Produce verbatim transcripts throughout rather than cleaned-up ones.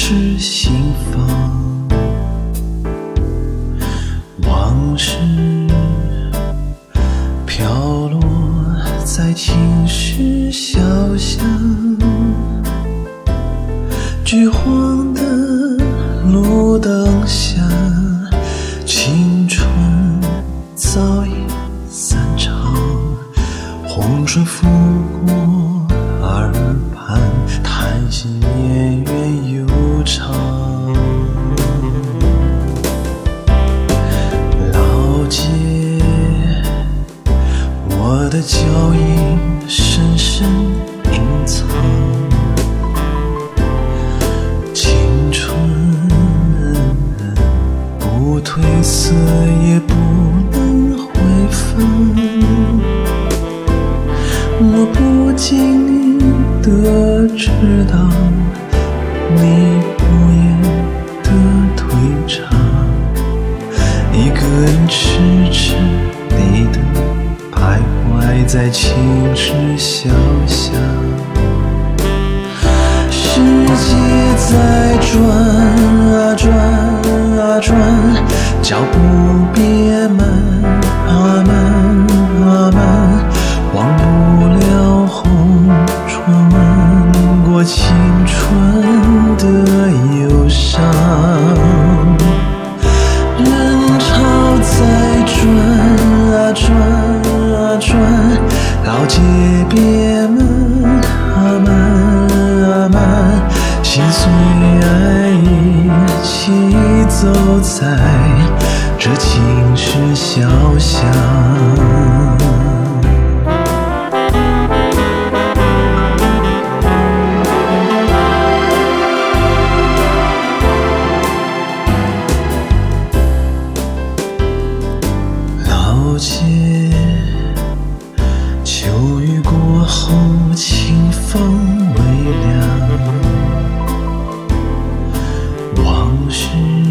是心房，往事飘落在青石小巷，橘黄的路灯下，青春早已散场，红唇拂过耳畔，叹息绵远悠长。老街，我的脚印深深隐藏，青春不褪色也不能回放，我不经意地知道你不言的退场，一个人痴痴地的徘徊在青石小巷。世界在转啊转啊转，脚步别慢啊慢啊慢，忘不了红唇吻过青春的忧伤。人潮在转啊转啊转，老街别慢啊慢啊慢，心碎爱一起走在这青石小巷。老街，秋雨过后清风微凉，往事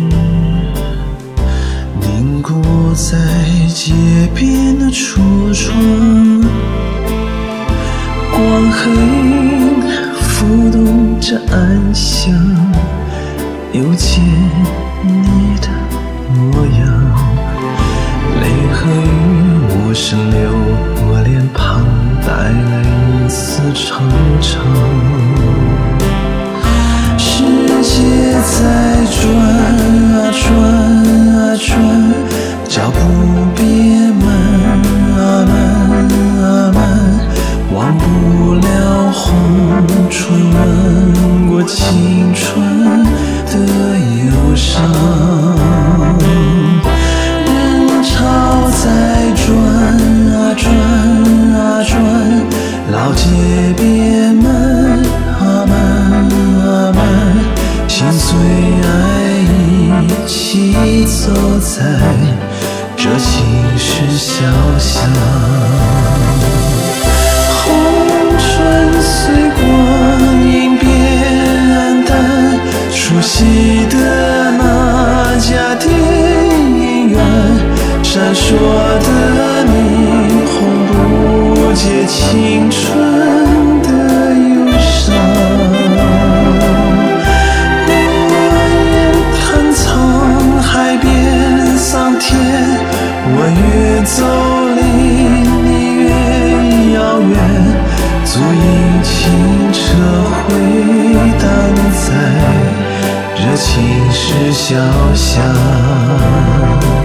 凝固在街边的橱窗，光和影浮动着暗香，又见你的模样，泪和雨无声流我脸庞，带来一丝惆怅。世界在转啊转啊转，脚步别慢啊慢啊慢，忘不了红唇吻过青春的忧伤。人潮在转啊转啊转，老街别慢啊慢啊慢，心碎爱一起走在这青石小巷。红唇随光阴变暗淡，熟悉的那家电影院，闪烁的霓虹不解青春的忧伤。蜿蜒弹苍海变桑田，我越走离你越遥远，足以清澈回荡在这青石小巷。